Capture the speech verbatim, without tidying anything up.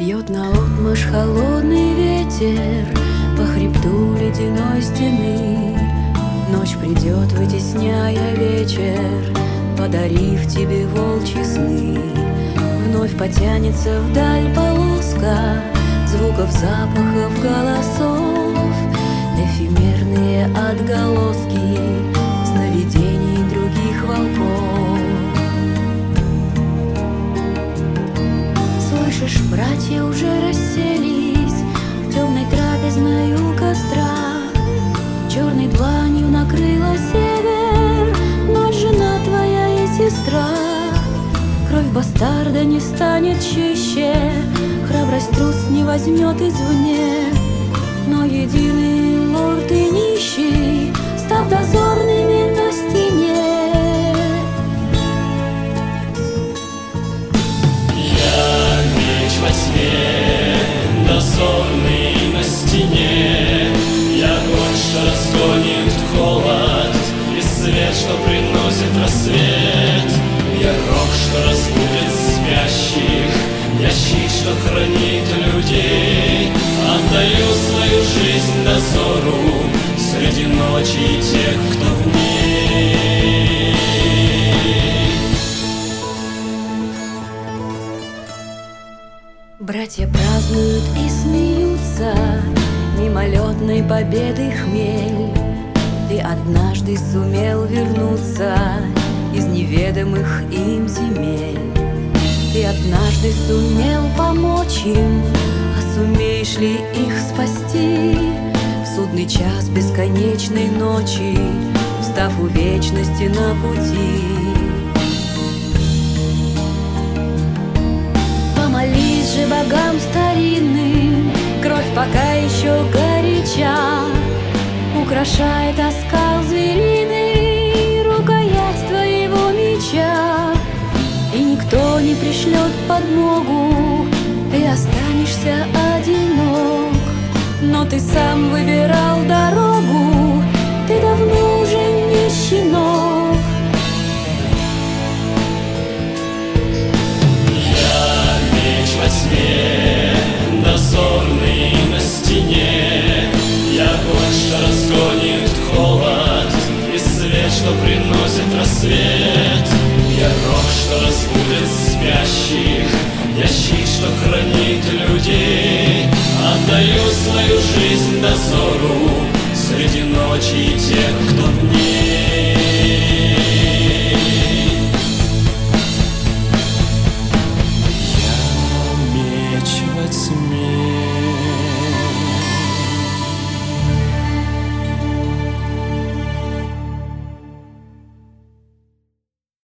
Бьет наотмашь холодный ветер по хребту ледяной стены. Ночь придет, вытесняя вечер, подарив тебе волчьи сны. Вновь потянется вдаль полоска звуков, запахов, голосов, эфемерные отголоски сновидений других волков. Слышишь, братья уже расселись в темной трапезной у костра. Черной дланью накрыла север ночь жена твоя и сестра. Кровь бастарда не станет чище, храбрость трус не возьмет извне. Но единый лорд и нищий, став дозорными на стене. Я меч во тьме, дозорный на стене. Я огонь, что разгонит холод, и свет, что приносит рассвет. Я рог, что разбудит спящих, я щит, что хранит людей. Отдаю свою жизнь дозору среди ночи и тех, кто в ней. Братья празднуют и смеются мимолетной победы хмель. Ты однажды сумел вернуться из неведомых им земель. Ты однажды сумел помочь им, а сумеешь ли их спасти в судный час бесконечной ночи, встав у вечности на пути? Помолись же богам старинным, кровь пока еще горяча, украшает оскал звериный рукоять твоего меча. И никто не пришлет подмогу, ты останешься одинок. Но ты сам выбирал дорогу, ты давно уже не щенок. Я меч во тьме, дозорный на стене. Я огонь, что разгонит холод, и свет, что приносит рассвет. Я рог, что разбудит спящих, я щит, что хранит людей. Отдаю свою жизнь дозору среди ночи и тех, кто в ней. Я меч во тьме,